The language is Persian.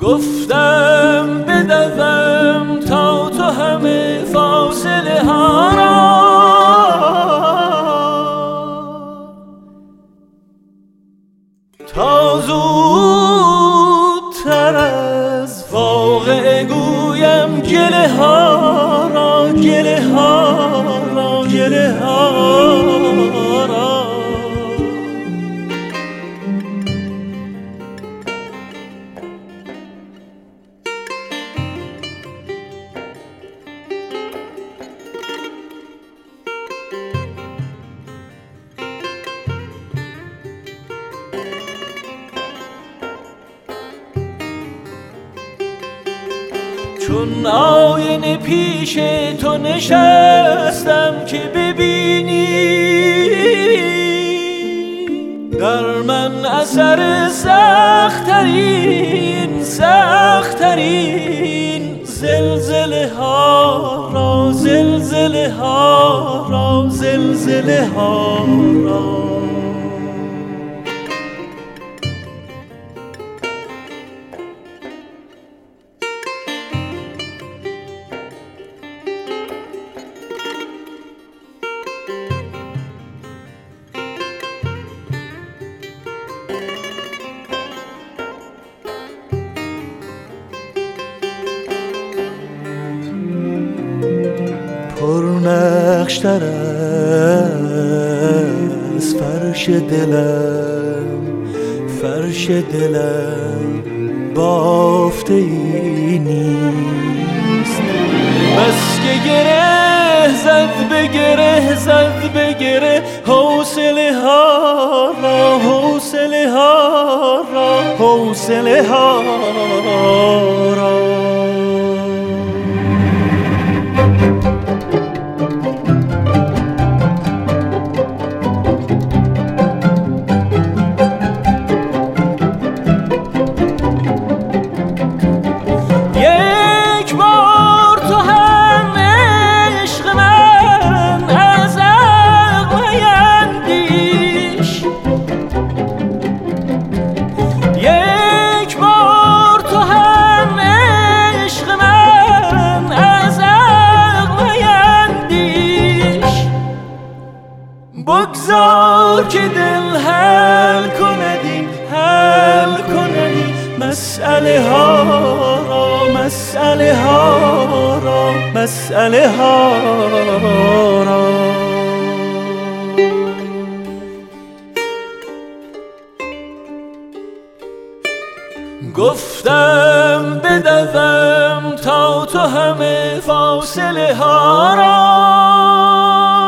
گفتم بدوم تا تو همه فاصله ها را تا زودتر از واقع گویم گله ها را گله ها را گله ها را. چون آینه پیش تو نشستم که ببینی در من اثر سخت‌ترین زلزله ها را زلزله ها را زلزله ها را. پرنقش‌تر از فرش دلم بافته ای نیست. بس که گره زد به گره حوصله ها را حوصله ها را حوصله ها را. بگذار که دل حل کندی مسئله ها را مسئله ها را مسئله ها را. گفتم بدوم تا تو همه فاصله ها را